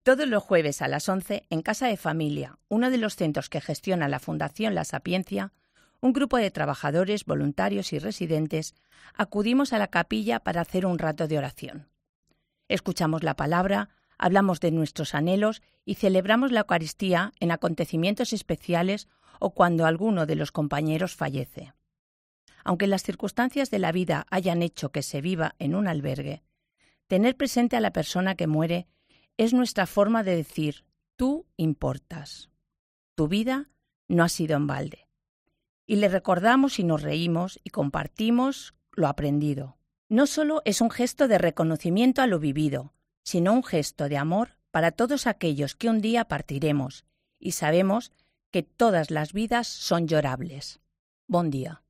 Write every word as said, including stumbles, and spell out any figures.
Todos los jueves a las once, en Casa de Familia, uno de los centros que gestiona la Fundación La Sapiencia, un grupo de trabajadores, voluntarios y residentes, acudimos a la capilla para hacer un rato de oración. Escuchamos la palabra, hablamos de nuestros anhelos y celebramos la Eucaristía en acontecimientos especiales o cuando alguno de los compañeros fallece. Aunque las circunstancias de la vida hayan hecho que se viva en un albergue, tener presente a la persona que muere es nuestra forma de decir, tú importas. Tu vida no ha sido en balde. Y le recordamos y nos reímos y compartimos lo aprendido. No solo es un gesto de reconocimiento a lo vivido, sino un gesto de amor para todos aquellos que un día partiremos y sabemos que todas las vidas son llorables. Bon día.